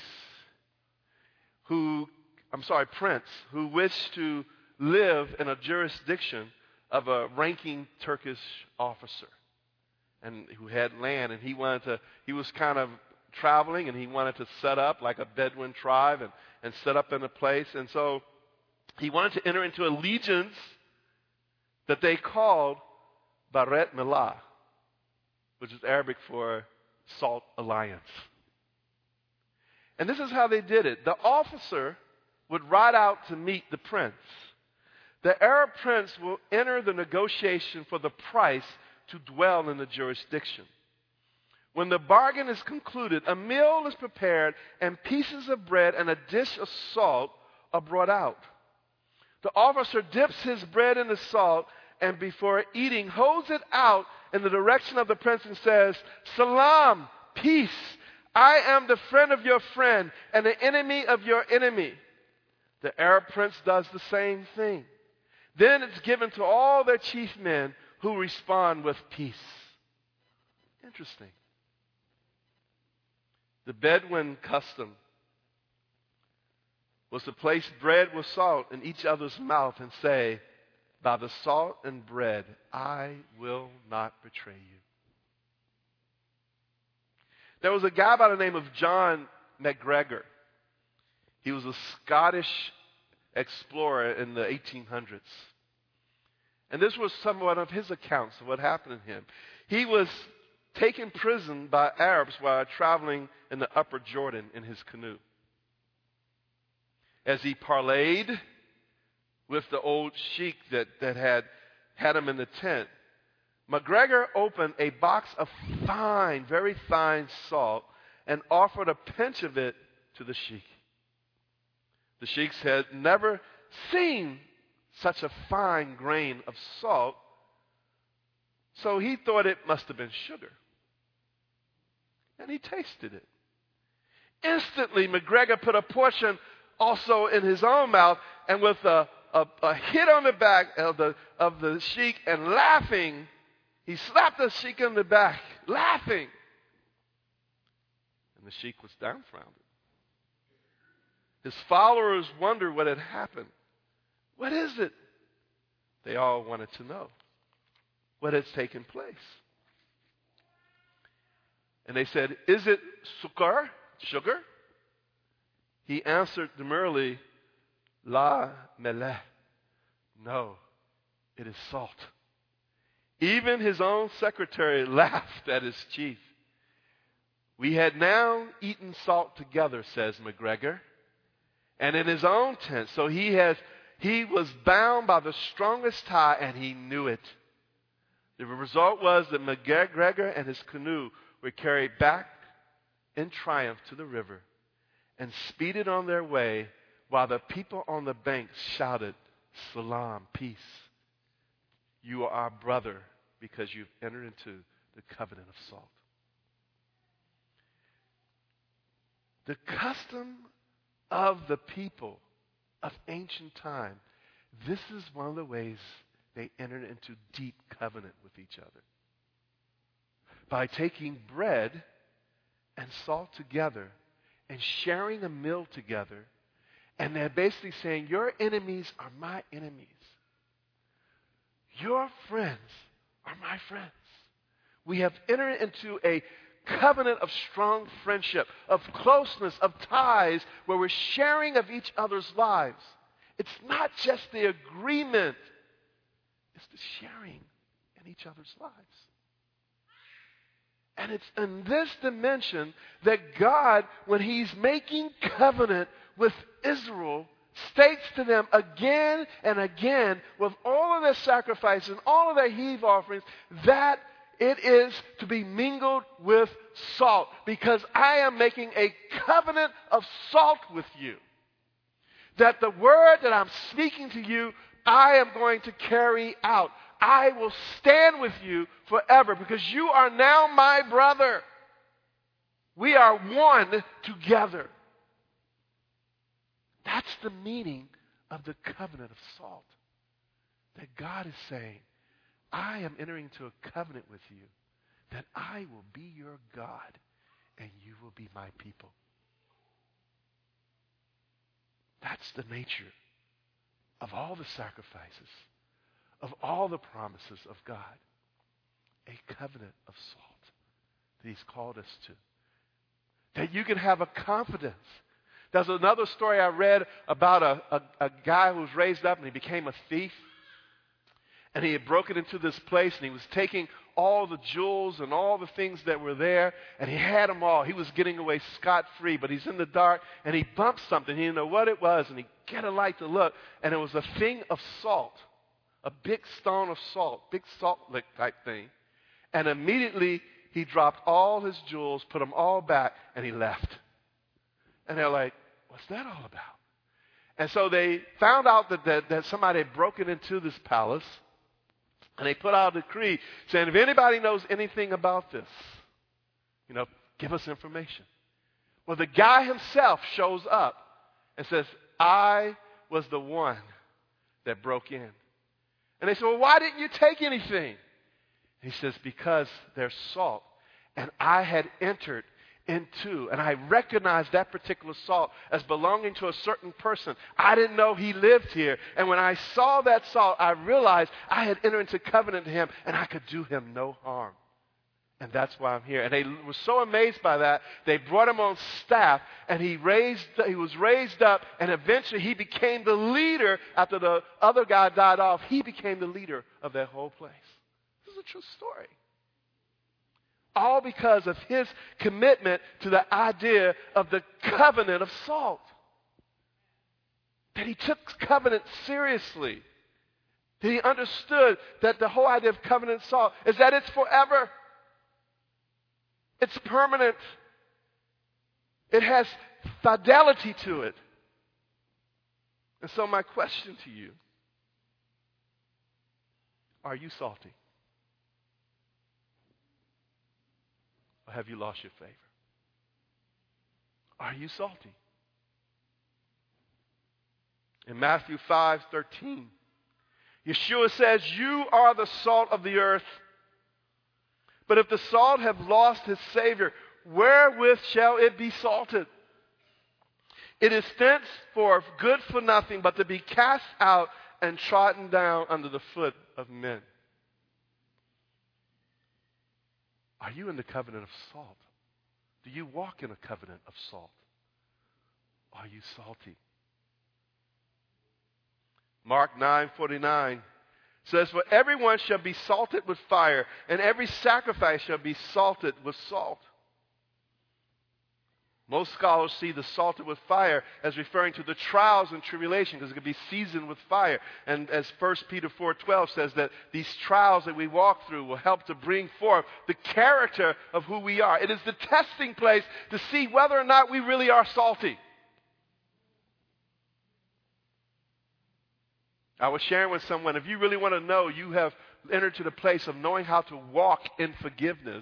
who wished to live in a jurisdiction of a ranking Turkish officer, and who had land, and he was kind of traveling, and he wanted to set up like a Bedouin tribe and set up in a place, and so he wanted to enter into allegiance that they called Baret Milah, which is Arabic for salt alliance. And this is how they did it. The officer would ride out to meet the prince. The Arab prince will enter the negotiation for the price to dwell in the jurisdiction. When the bargain is concluded, a meal is prepared and pieces of bread and a dish of salt are brought out. The officer dips his bread in the salt and before eating holds it out in the direction of the prince and says, Salam, peace. I am the friend of your friend and the enemy of your enemy. The Arab prince does the same thing. Then it's given to all their chief men who respond with peace. Interesting. The Bedouin custom was to place bread with salt in each other's mouth and say, by the salt and bread, I will not betray you. There was a guy by the name of John MacGregor. He was a Scottish explorer in the 1800s. And this was somewhat of his accounts of what happened to him. He was taken prison by Arabs while traveling in the upper Jordan in his canoe. As he parleyed with the old sheik that had him in the tent, MacGregor opened a box of fine, very fine salt and offered a pinch of it to the sheik. The sheiks had never seen such a fine grain of salt, so he thought it must have been sugar. And he tasted it. Instantly, MacGregor put a portion also in his own mouth, and with a hit on the back of the sheik and laughing, he slapped the sheik in the back, laughing. And the sheik was dumbfounded. His followers wondered what had happened. What is it? They all wanted to know what has taken place. And they said, is it sugar? He answered demurely, La meleh. No, it is salt. Even his own secretary laughed at his chief. We had now eaten salt together, says MacGregor, and in his own tent. So he was bound by the strongest tie, and he knew it. The result was that MacGregor and his canoe were carried back in triumph to the river and speeded on their way while the people on the banks shouted, Salam, peace. You are our brother because you've entered into the covenant of salt. The custom of the people of ancient time, this is one of the ways they entered into deep covenant with each other. By taking bread and salt together and sharing a meal together, and they're basically saying, your enemies are my enemies. Your friends are my friends. We have entered into a covenant of strong friendship, of closeness, of ties, where we're sharing of each other's lives. It's not just the agreement, it's the sharing in each other's lives. And it's in this dimension that God, when He's making covenant with Israel, states to them again and again, with all of their sacrifices and all of their heave offerings, that it is to be mingled with salt, because I am making a covenant of salt with you. That the word that I'm speaking to you, I am going to carry out. I will stand with you forever because you are now my brother. We are one together. That's the meaning of the covenant of salt. That God is saying, I am entering into a covenant with you that I will be your God and you will be my people. That's the nature of all the sacrifices, of all the promises of God. A covenant of salt that He's called us to. That you can have a confidence. There's another story I read about a guy who was raised up and he became a thief. And he had broken into this place and he was taking all the jewels and all the things that were there, and he had them all. He was getting away scot-free, but he's in the dark and he bumped something. He didn't know what it was, and he got a light to look, and it was a thing of salt, a big stone of salt, big salt lick type thing. And immediately he dropped all his jewels, put them all back, and he left. And they're like, what's that all about? And so they found out that somebody had broken into this palace. And they put out a decree saying, if anybody knows anything about this, give us information. Well, the guy himself shows up and says, I was the one that broke in. And they say, well, why didn't you take anything? He says, because there's salt. And I had entered into, and I recognized that particular salt as belonging to a certain person. I didn't know he lived here. And when I saw that salt, I realized I had entered into covenant with him, and I could do him no harm. And that's why I'm here. And they were so amazed by that, they brought him on staff, and he was raised up, and eventually he became the leader. After the other guy died off, he became the leader of that whole place. This is a true story. All because of his commitment to the idea of the covenant of salt. That he took covenant seriously. That he understood that the whole idea of covenant salt is that it's forever. It's permanent. It has fidelity to it. And so my question to you, are you salty? Or have you lost your favor? Are you salty? In Matthew 5:13, Yeshua says, "You are the salt of the earth. But if the salt have lost his savor, wherewith shall it be salted? It is thenceforth good for nothing but to be cast out and trodden down under the foot of men." Are you in the covenant of salt? Do you walk in a covenant of salt? Are you salty? Mark 9:49 says, "For everyone shall be salted with fire, and every sacrifice shall be salted with salt." Most scholars see the salted with fire as referring to the trials and tribulation, because it could be seasoned with fire. And as 1 Peter 4:12 says, that these trials that we walk through will help to bring forth the character of who we are. It is the testing place to see whether or not we really are salty. I was sharing with someone, if you really want to know you have entered to the place of knowing how to walk in forgiveness,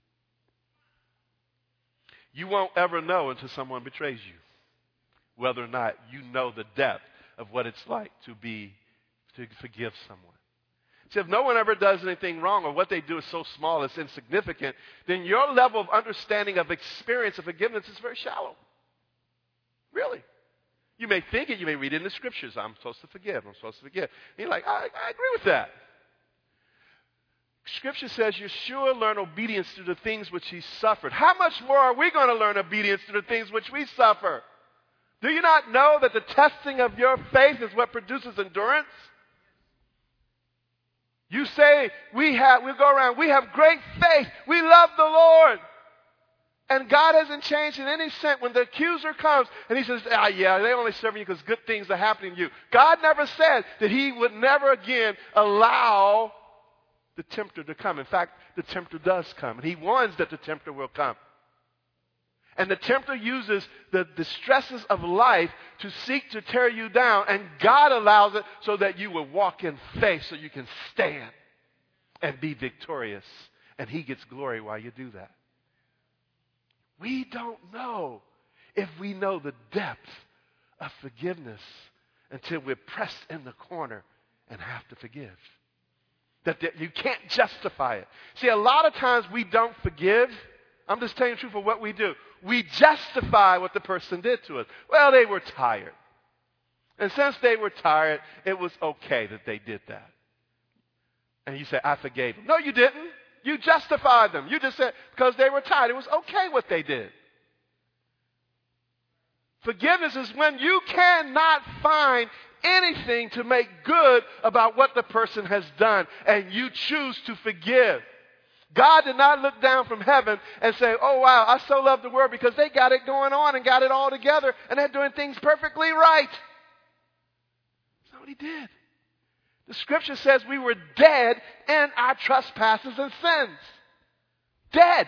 you won't ever know until someone betrays you whether or not you know the depth of what it's like to forgive someone. See, if no one ever does anything wrong, or what they do is so small, it's insignificant, then your level of understanding of experience of forgiveness is very shallow. Really. You may think it, you may read it in the scriptures, I'm supposed to forgive, I'm supposed to forgive. And you're like, I agree with that. Scripture says Yeshua learned obedience through the things which he suffered. How much more are we going to learn obedience through the things which we suffer? Do you not know that the testing of your faith is what produces endurance? You say, we go around, we have great faith, we love the Lord. And God hasn't changed in any sense. When the accuser comes and he says, yeah, they're only serving you because good things are happening to you. God never said that he would never again allow the tempter to come. In fact, the tempter does come. And he warns that the tempter will come. And the tempter uses the stresses of life to seek to tear you down. And God allows it so that you will walk in faith, so you can stand and be victorious. And he gets glory while you do that. We don't know if we know the depth of forgiveness until we're pressed in the corner and have to forgive. That you can't justify it. See, a lot of times we don't forgive. I'm just telling you the truth of what we do. We justify what the person did to us. Well, they were tired. And since they were tired, it was okay that they did that. And you say, I forgave them. No, you didn't. You justified them. You just said, because they were tired, it was okay what they did. Forgiveness is when you cannot find anything to make good about what the person has done, and you choose to forgive. God did not look down from heaven and say, oh, wow, I so love the world because they got it going on and got it all together and they're doing things perfectly right. That's not what he did. The scripture says we were dead in our trespasses and sins. Dead.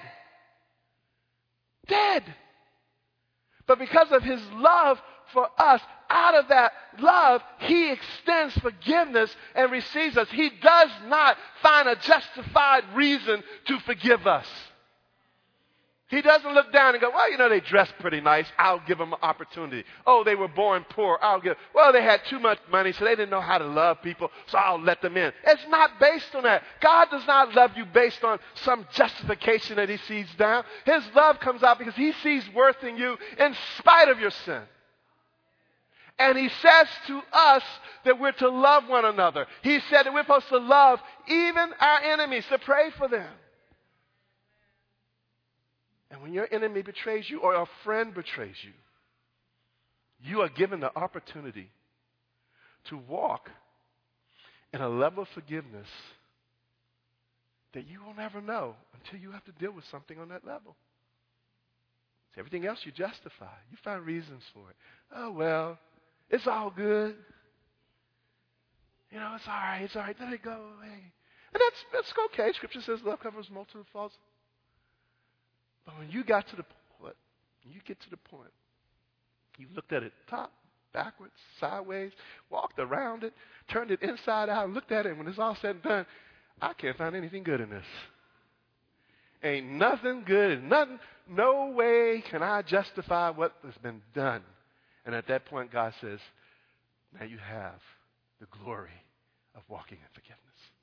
Dead. But because of his love for us, out of that love, he extends forgiveness and receives us. He does not find a justified reason to forgive us. He doesn't look down and go, well, you know, they dress pretty nice. I'll give them an opportunity. Oh, they were born poor. Well, they had too much money, so they didn't know how to love people, so I'll let them in. It's not based on that. God does not love you based on some justification that he sees down. His love comes out because he sees worth in you in spite of your sin. And he says to us that we're to love one another. He said that we're supposed to love even our enemies, to pray for them. And when your enemy betrays you or a friend betrays you, you are given the opportunity to walk in a level of forgiveness that you will never know until you have to deal with something on that level. So everything else you justify. You find reasons for it. Oh, well, it's all good. You know, it's all right. It's all right. Let it go away. And that's okay. Scripture says love covers multiple faults. But when you get to the point, you looked at it top, backwards, sideways, walked around it, turned it inside out, looked at it, and when it's all said and done, I can't find anything good in this. Ain't nothing good, no way can I justify what has been done. And at that point, God says, now you have the glory of walking in forgiveness.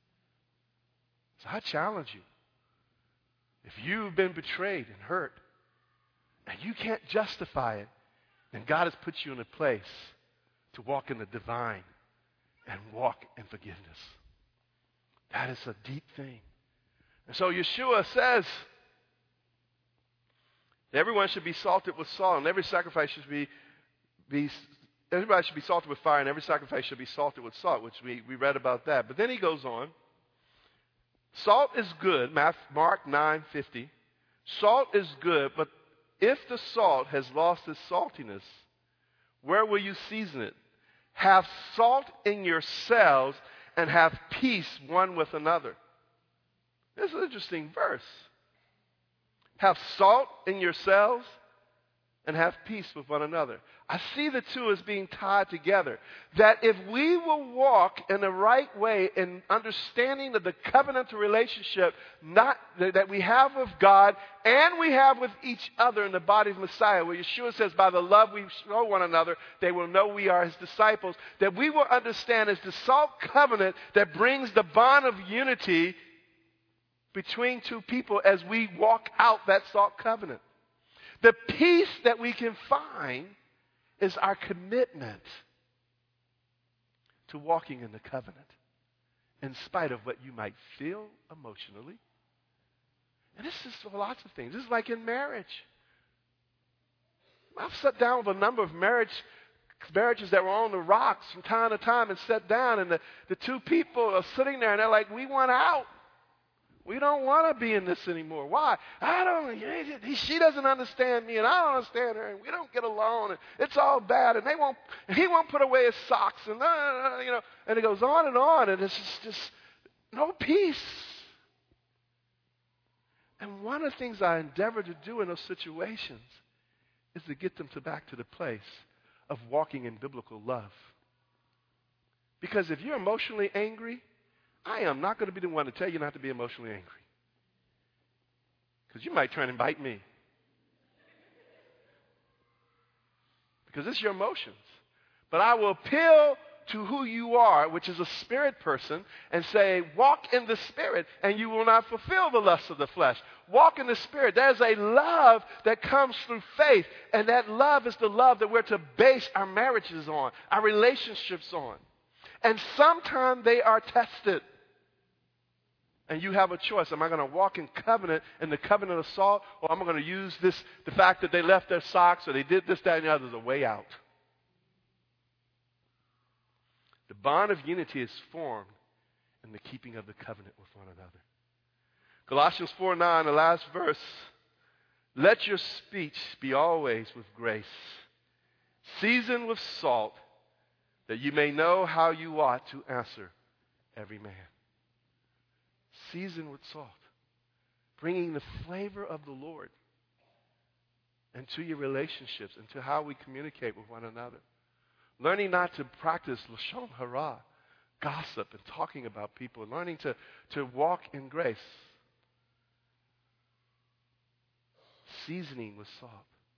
So I challenge you. If you've been betrayed and hurt, and you can't justify it, then God has put you in a place to walk in the divine and walk in forgiveness. That is a deep thing. And so Yeshua says that everyone should be salted with salt, and every sacrifice should everybody should be salted with fire, and every sacrifice should be salted with salt, which we read about that. But then he goes on. Salt is good, Mark 9:50. Salt is good, but if the salt has lost its saltiness, where will you season it? Have salt in yourselves and have peace one with another. This is an interesting verse. Have salt in yourselves and have peace with one another. I see the two as being tied together. That if we will walk in the right way in understanding of the covenantal relationship that we have with God and we have with each other in the body of Messiah, where Yeshua says, by the love we show one another, they will know we are his disciples, that we will understand as the salt covenant that brings the bond of unity between two people as we walk out that salt covenant. The peace that we can find is our commitment to walking in the covenant in spite of what you might feel emotionally. And this is for lots of things. This is like in marriage. I've sat down with a number of marriages that were on the rocks from time to time and sat down, and the two people are sitting there and they're like, we want out. We don't want to be in this anymore. Why? She doesn't understand me, and I don't understand her, and we don't get along, and it's all bad, and he won't put away his socks, and and it goes on, and it's just no peace. And one of the things I endeavor to do in those situations is to get them back to the place of walking in biblical love. Because if you're emotionally angry, I am not going to be the one to tell you not to be emotionally angry. Because you might try and bite me. Because it's your emotions. But I will appeal to who you are, which is a spirit person, and say, walk in the Spirit, and you will not fulfill the lust of the flesh. Walk in the Spirit. There's a love that comes through faith, and that love is the love that we're to base our marriages on, our relationships on. And sometimes they are tested. And you have a choice. Am I going to walk in the covenant of salt, or am I going to use the fact that they left their socks or they did this, that, and the other as a way out? The bond of unity is formed in the keeping of the covenant with one another. Colossians 4:9, the last verse. Let your speech be always with grace, seasoned with salt, that you may know how you ought to answer every man. Seasoned with salt, bringing the flavor of the Lord into your relationships, into how we communicate with one another. Learning not to practice lashon hara, gossip and talking about people, learning to walk in grace. seasoning with salt.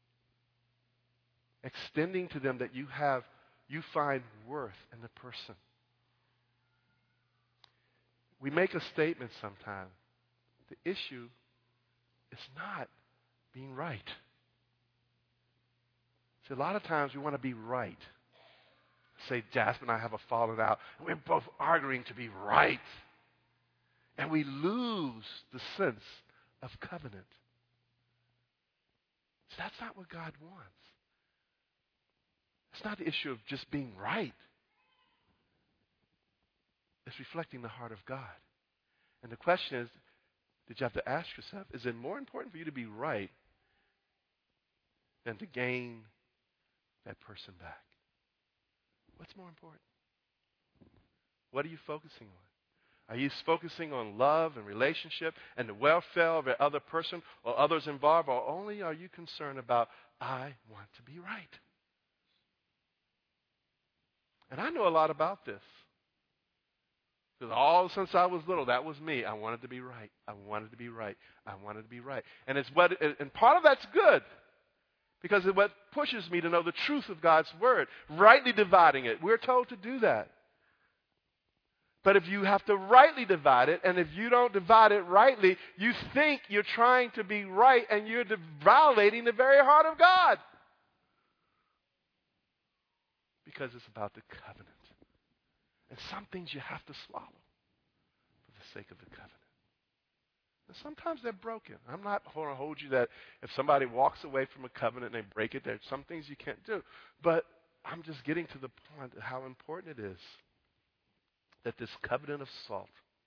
Extending to them that you find worth in the person. We make a statement sometimes. The issue is not being right. See, a lot of times we want to be right. Say, Jasmine and I have a falling out. And we're both arguing to be right. And we lose the sense of covenant. So that's not what God wants. It's not the issue of just being right. It's reflecting the heart of God. And the question is, did you have to ask yourself, is it more important for you to be right than to gain that person back? What's more important? What are you focusing on? Are you focusing on love and relationship and the welfare of the other person or others involved, or only are you concerned about, I want to be right? And I know a lot about this. Because since I was little, that was me. I wanted to be right. I wanted to be right. I wanted to be right. And part of that's good. Because it's what pushes me to know the truth of God's word. Rightly dividing it. We're told to do that. But if you have to rightly divide it, and if you don't divide it rightly, you think you're trying to be right, and you're violating the very heart of God. Because it's about the covenant. And some things you have to swallow for the sake of the covenant. And sometimes they're broken. I'm not going to hold you that if somebody walks away from a covenant and they break it, there's some things you can't do. But I'm just getting to the point of how important it is that this covenant of salt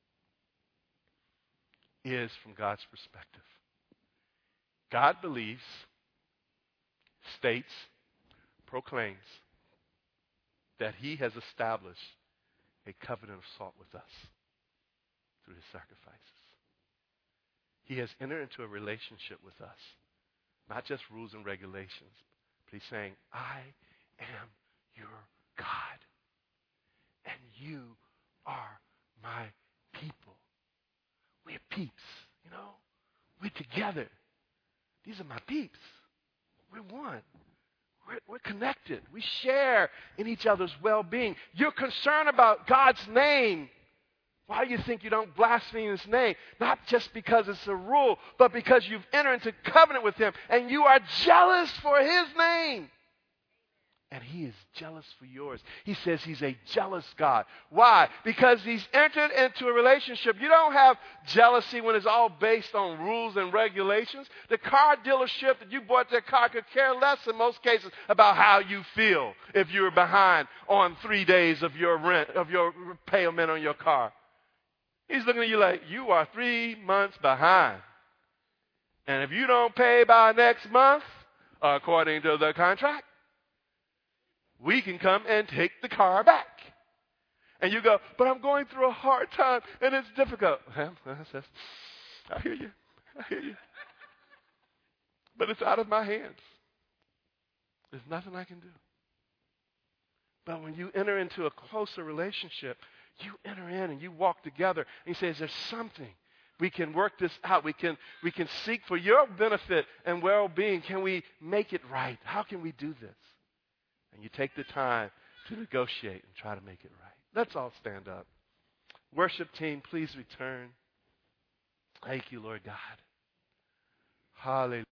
is from God's perspective. God believes, states, proclaims that he has established a covenant of salt with us through his sacrifices. He has entered into a relationship with us, not just rules and regulations, but he's saying, I am your God, and you are my people. We're peeps, We're together. These are my peeps. We're one. We're connected. We share in each other's well-being. You're concerned about God's name. Why do you think you don't blaspheme his name? Not just because it's a rule, but because you've entered into covenant with him and you are jealous for his name. And he is jealous for yours. He says he's a jealous God. Why? Because he's entered into a relationship. You don't have jealousy when it's all based on rules and regulations. The car dealership that you bought that car could care less in most cases about how you feel if you're behind on 3 days of your rent, of your payment on your car. He's looking at you like, you are 3 months behind. And if you don't pay by next month, according to the contract, we can come and take the car back. And you go, but I'm going through a hard time and it's difficult. Well, I hear you. But it's out of my hands. There's nothing I can do. But when you enter into a closer relationship, you enter in and you walk together and you say, is there something? We can work this out. We can seek for your benefit and well-being. Can we make it right? How can we do this? And you take the time to negotiate and try to make it right. Let's all stand up. Worship team, please return. Thank you, Lord God. Hallelujah.